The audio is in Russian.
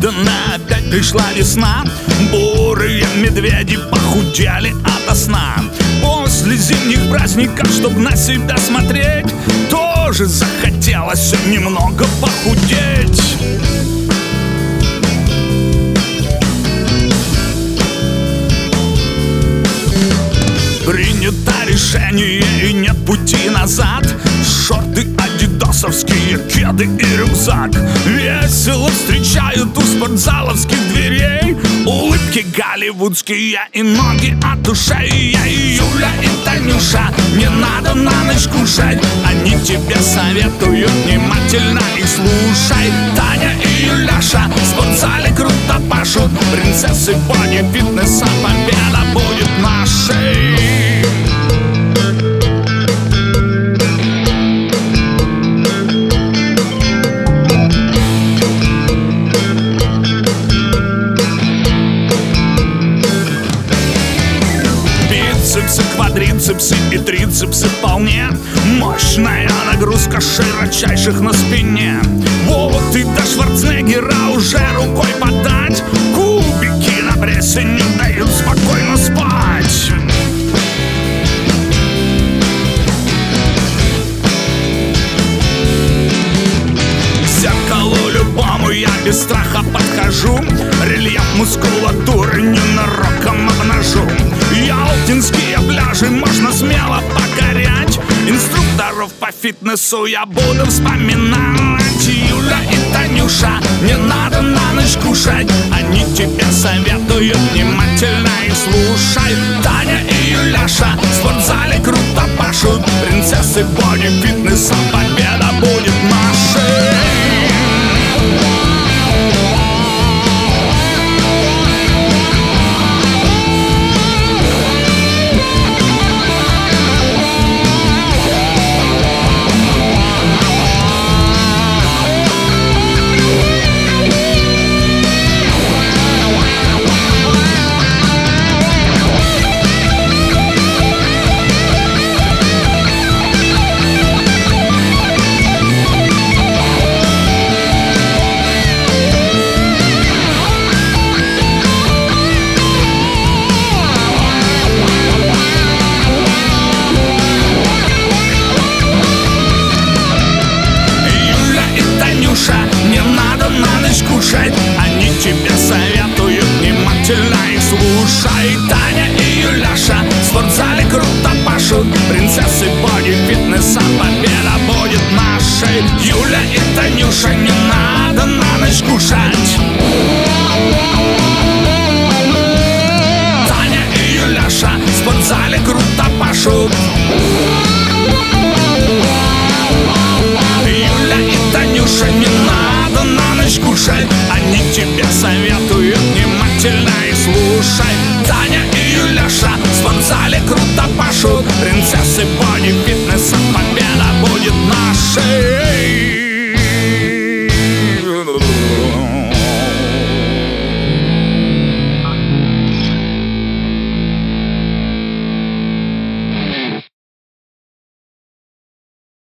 неожиданно опять пришла весна. Бурые медведи похудели ото сна. После зимних праздников, чтоб на себя смотреть, тоже захотелось немного похудеть. Принято решение и нет пути назад. Шорты адидасовские, кеды и рюкзак. Весело встречают у спортзаловских дверей улыбки голливудские и ноги от ушей. Юля и Танюша, не надо на ночь кушать. Они тебе советуют, внимательно их слушай. Таня и Юляша в спортзале круто пашут. Принцессы боди-фитнеса, победа будет нашей. Бицепсы, квадрицепсы и трицепсы вполне. Мощная нагрузка широчайших на спине. Вот и до Шварценеггера уже рукой подать. Кубики на прессе не дают спокойно спать. К зеркалу любому я без страха подхожу. Рельеф мускулатуры ненароком обнажу. Ялтинские пляжи можно смело покорять. Инструкторов по фитнесу я буду вспоминать. Юля и Танюша, не надо на ночь кушать. Они тебе советуют, внимательно их слушай. Таня и Юляша в спортзале круто пашут. Принцессы боди-фитнеса, победа будет нашей. Они тебе советуют, внимательно их слушай. Таня и Юляша в спортзале круто пашут. Принцессы боди-фитнеса, победа будет нашей. Юля и Танюша, не надо на ночь кушать. Таня и Юляша в спортзале круто пашут. Юля и Танюша, не надо на ночь кушать. Они тебе советуют, внимательно их слушай. Таня и Юляша в спортзале круто пашут. Принцессы боди-фитнеса,